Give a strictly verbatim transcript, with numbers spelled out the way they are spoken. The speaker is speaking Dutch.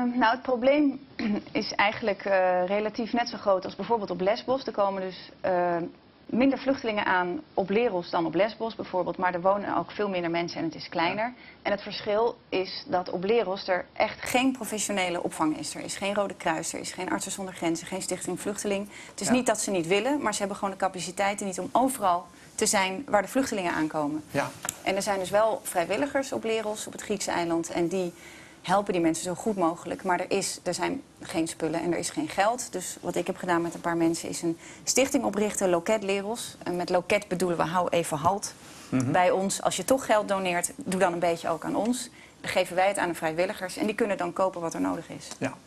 nou, het probleem is eigenlijk uh, relatief net zo groot als bijvoorbeeld op Lesbos. Er komen dus uh, minder vluchtelingen aan op Leros dan op Lesbos bijvoorbeeld. Maar er wonen ook veel minder mensen en het is kleiner. Ja. En het verschil is dat op Leros er echt geen professionele opvang is. Er is geen Rode Kruis, er is geen Artsen zonder Grenzen, geen Stichting Vluchteling. Het is ja. niet dat ze niet willen, maar ze hebben gewoon de capaciteiten niet om overal te zijn waar de vluchtelingen aankomen. Ja. En er zijn dus wel vrijwilligers op Leros, op het Griekse eiland. En die helpen die mensen zo goed mogelijk. Maar er, is, er zijn geen spullen en er is geen geld. Dus wat ik heb gedaan met een paar mensen is een stichting oprichten, Loket Leros. En met Loket bedoelen we hou even halt mm-hmm. bij ons. Als je toch geld doneert, doe dan een beetje ook aan ons. Dan geven wij het aan de vrijwilligers en die kunnen dan kopen wat er nodig is. Ja.